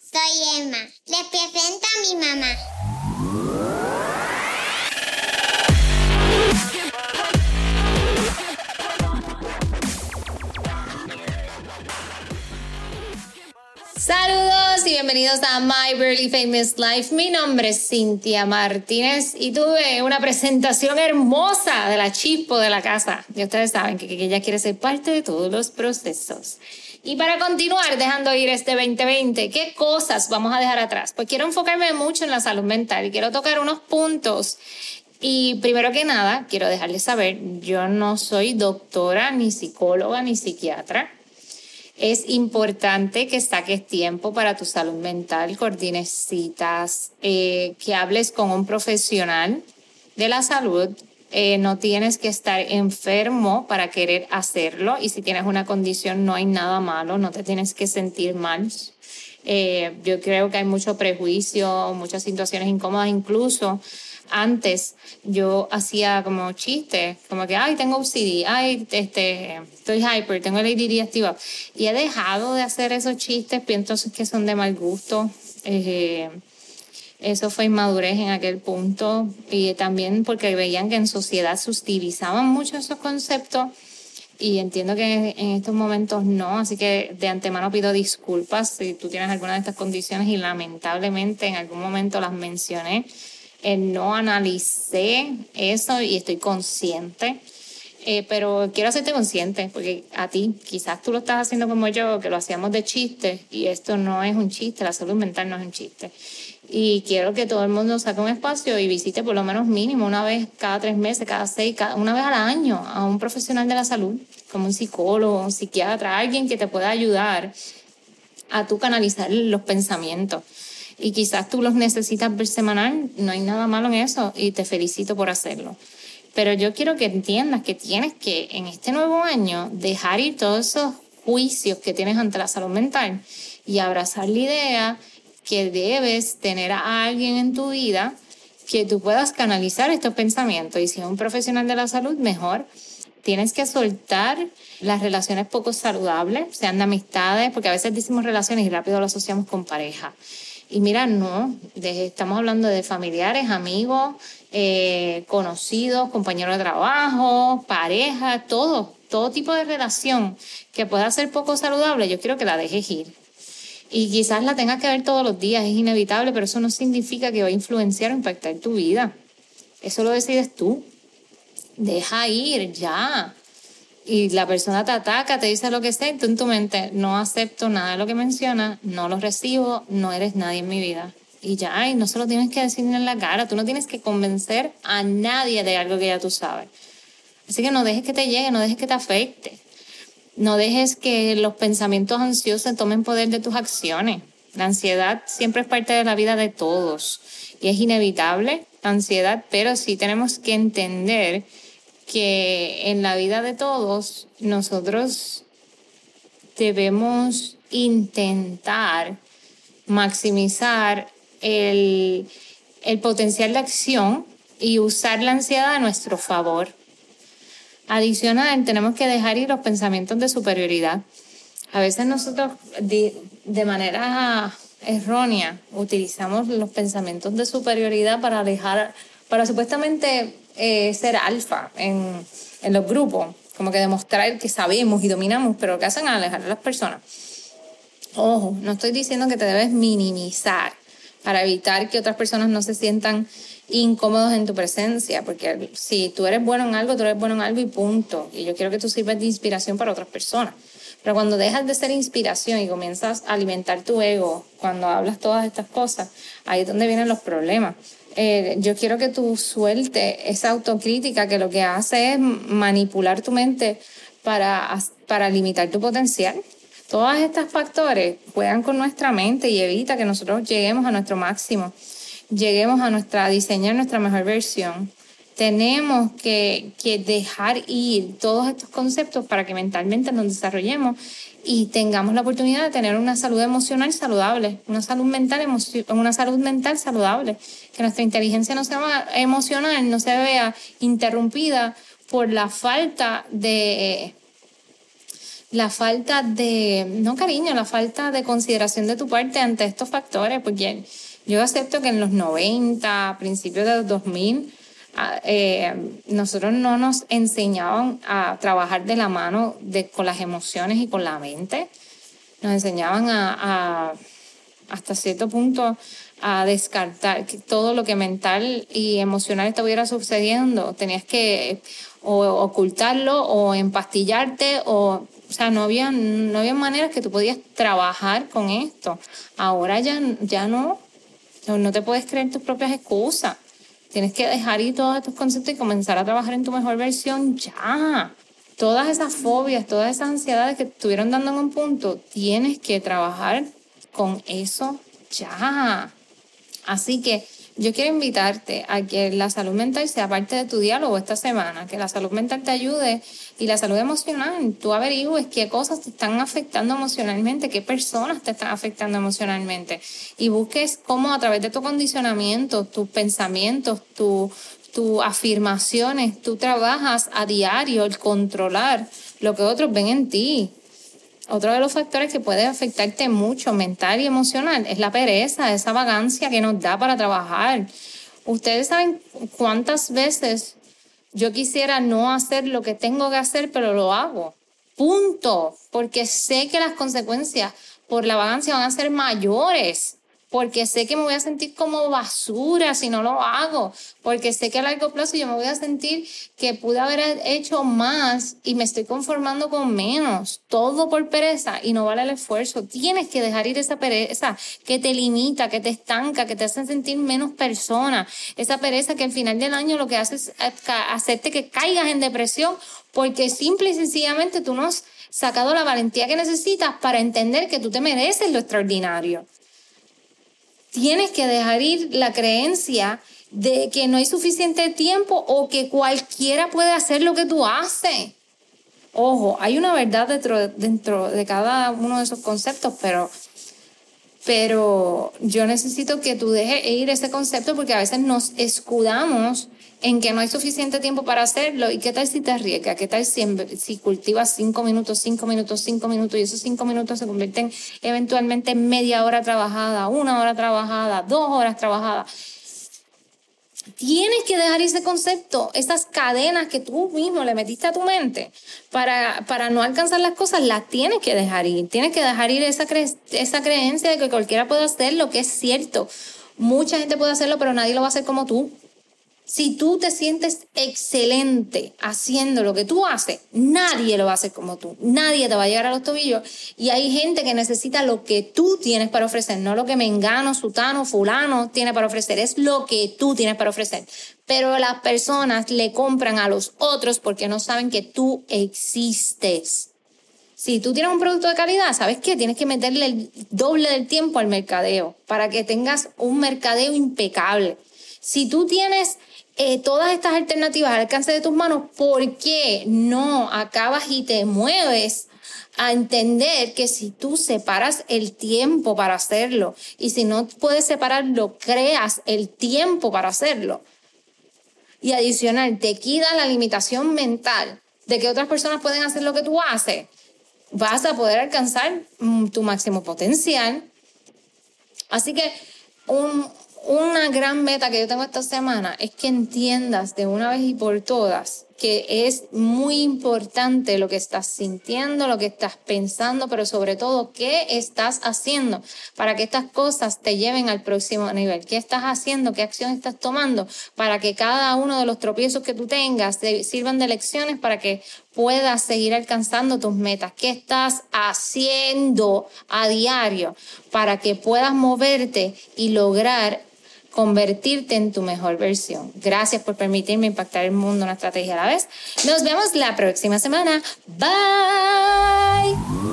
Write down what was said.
Soy Emma. Les presento a mi mamá. Saludos y bienvenidos a My Barely Famous Life. Mi nombre es Cintia Martínez y tuve una presentación hermosa de la chispo de la casa. Y ustedes saben que ella quiere ser parte de todos los procesos. Y para continuar dejando ir este 2020, ¿qué cosas vamos a dejar atrás? Pues quiero enfocarme mucho en la salud mental y quiero tocar unos puntos. Y primero que nada, quiero dejarles saber, yo no soy doctora, ni psicóloga, ni psiquiatra. Es importante que saques tiempo para tu salud mental, coordines citas, que hables con un profesional de la salud. No tienes que estar enfermo para querer hacerlo, y si tienes una condición no hay nada malo, no te tienes que sentir mal. Yo creo que hay mucho prejuicio, muchas situaciones incómodas. Incluso antes yo hacía como chistes, como que, ay, tengo OCD, ay, estoy hyper, tengo el ADD activado. Y he dejado de hacer esos chistes, pienso que son de mal gusto. Eso fue inmadurez en aquel punto, y también porque veían que en sociedad se utilizaban mucho esos conceptos, y entiendo que en estos momentos no, así que de antemano pido disculpas si tú tienes alguna de estas condiciones y lamentablemente en algún momento las mencioné. No analicé eso y estoy consciente, pero quiero hacerte consciente porque a ti quizás tú lo estás haciendo como yo, que lo hacíamos de chiste, y esto no es un chiste, la salud mental no es un chiste. Y quiero que todo el mundo saque un espacio y visite por lo menos mínimo una vez cada 3 meses, cada 6, una vez al año a un profesional de la salud, como un psicólogo, un psiquiatra, alguien que te pueda ayudar a tú canalizar los pensamientos. Y quizás tú los necesitas ver semanal, no hay nada malo en eso y te felicito por hacerlo. Pero yo quiero que entiendas que tienes que en este nuevo año dejar ir todos esos juicios que tienes ante la salud mental y abrazar la idea que debes tener a alguien en tu vida que tú puedas canalizar estos pensamientos. Y si es un profesional de la salud, mejor. Tienes que soltar las relaciones poco saludables, sean de amistades, porque a veces decimos relaciones y rápido lo asociamos con pareja. Y mira, no, estamos hablando de familiares, amigos, conocidos, compañeros de trabajo, pareja, todo tipo de relación que pueda ser poco saludable, yo quiero que la dejes ir. Y quizás la tengas que ver todos los días, es inevitable, pero eso no significa que va a influenciar o impactar tu vida. Eso lo decides tú. Deja ir, ya. Y la persona te ataca, te dice lo que sea, y tú en tu mente, no acepto nada de lo que menciona, no lo recibo, no eres nadie en mi vida. Y ya, y no se lo tienes que decir en la cara, tú no tienes que convencer a nadie de algo que ya tú sabes. Así que no dejes que te llegue, no dejes que te afecte. No dejes que los pensamientos ansiosos tomen poder de tus acciones. La ansiedad siempre es parte de la vida de todos y es inevitable la ansiedad, pero sí tenemos que entender que en la vida de todos nosotros debemos intentar maximizar el potencial de acción y usar la ansiedad a nuestro favor. Adicional, tenemos que dejar ir los pensamientos de superioridad. A veces nosotros de manera errónea utilizamos los pensamientos de superioridad para supuestamente ser alfa en los grupos, como que demostrar que sabemos y dominamos, pero lo que hacen es alejar a las personas. Ojo, no estoy diciendo que te debes minimizar para evitar que otras personas no se sientan incómodos en tu presencia, porque si tú eres bueno en algo, tú eres bueno en algo y punto. Y yo quiero que tú sirvas de inspiración para otras personas. Pero cuando dejas de ser inspiración y comienzas a alimentar tu ego, cuando hablas todas estas cosas, ahí es donde vienen los problemas. Yo quiero que tú sueltes esa autocrítica que lo que hace es manipular tu mente para limitar tu potencial. Todos estos factores juegan con nuestra mente y evita que nosotros lleguemos a nuestro máximo, lleguemos a diseñar nuestra mejor versión. Tenemos que dejar ir todos estos conceptos para que mentalmente nos desarrollemos y tengamos la oportunidad de tener una salud emocional saludable, una salud mental saludable, que nuestra inteligencia emocional no se vea interrumpida por la falta de la falta de, no cariño, la falta de consideración de tu parte ante estos factores, porque yo acepto que en los 90, principios de los 2000, nosotros no nos enseñaban a trabajar de la mano con las emociones y con la mente. Nos enseñaban hasta cierto punto a descartar todo lo que mental y emocional estuviera sucediendo. Tenías que o ocultarlo o empastillarte o sea, no había maneras que tú podías trabajar con esto. Ahora ya no te puedes creer tus propias excusas. Tienes que dejar ir todos estos conceptos y comenzar a trabajar en tu mejor versión ya. Todas esas fobias, todas esas ansiedades que te estuvieron dando en un punto, tienes que trabajar con eso ya. Así que yo quiero invitarte a que la salud mental sea parte de tu diálogo esta semana, que la salud mental te ayude y la salud emocional. Tú averigües qué cosas te están afectando emocionalmente, qué personas te están afectando emocionalmente y busques cómo a través de tu condicionamiento, tus pensamientos, tus afirmaciones, tú trabajas a diario el controlar lo que otros ven en ti. Otro de los factores que puede afectarte mucho mental y emocional es la pereza, esa vagancia que nos da para trabajar. Ustedes saben cuántas veces yo quisiera no hacer lo que tengo que hacer, pero lo hago. Punto. Porque sé que las consecuencias por la vagancia van a ser mayores. Porque sé que me voy a sentir como basura si no lo hago, porque sé que a largo plazo yo me voy a sentir que pude haber hecho más y me estoy conformando con menos, todo por pereza y no vale el esfuerzo. Tienes que dejar ir esa pereza que te limita, que te estanca, que te hace sentir menos persona, esa pereza que al final del año lo que hace es hacerte que caigas en depresión porque simple y sencillamente tú no has sacado la valentía que necesitas para entender que tú te mereces lo extraordinario. Tienes que dejar ir la creencia de que no hay suficiente tiempo o que cualquiera puede hacer lo que tú haces. Ojo, hay una verdad dentro de cada uno de esos conceptos, pero yo necesito que tú dejes ir ese concepto porque a veces nos escudamos en que no hay suficiente tiempo para hacerlo. ¿Y qué tal si te arriesgas? ¿Qué tal si cultivas 5 minutos y esos 5 minutos se convierten eventualmente en media hora trabajada, 1 hora trabajada, 2 horas trabajadas? Tienes que dejar ese concepto, esas cadenas que tú mismo le metiste a tu mente para no alcanzar las cosas, las tienes que dejar ir. Tienes que dejar ir esa creencia de que cualquiera puede hacerlo, que es cierto. Mucha gente puede hacerlo, pero nadie lo va a hacer como tú. Si tú te sientes excelente haciendo lo que tú haces, nadie lo va a hacer como tú. Nadie te va a llegar a los tobillos. Y hay gente que necesita lo que tú tienes para ofrecer, no lo que mengano, sutano, fulano tiene para ofrecer. Es lo que tú tienes para ofrecer. Pero las personas le compran a los otros porque no saben que tú existes. Si tú tienes un producto de calidad, ¿sabes qué? Tienes que meterle el doble del tiempo al mercadeo para que tengas un mercadeo impecable. Si tú tienes todas estas alternativas al alcance de tus manos, ¿por qué no acabas y te mueves a entender que si tú separas el tiempo para hacerlo y si no puedes separarlo, creas el tiempo para hacerlo? Y adicional, te quita la limitación mental de que otras personas pueden hacer lo que tú haces, vas a poder alcanzar tu máximo potencial. Así que una gran meta que yo tengo esta semana es que entiendas de una vez y por todas que es muy importante lo que estás sintiendo, lo que estás pensando, pero sobre todo qué estás haciendo para que estas cosas te lleven al próximo nivel. ¿Qué estás haciendo? ¿Qué acción estás tomando para que cada uno de los tropiezos que tú tengas te sirvan de lecciones para que puedas seguir alcanzando tus metas? ¿Qué estás haciendo a diario para que puedas moverte y lograr convertirte en tu mejor versión? Gracias por permitirme impactar el mundo, una estrategia a la vez. Nos vemos la próxima semana. Bye.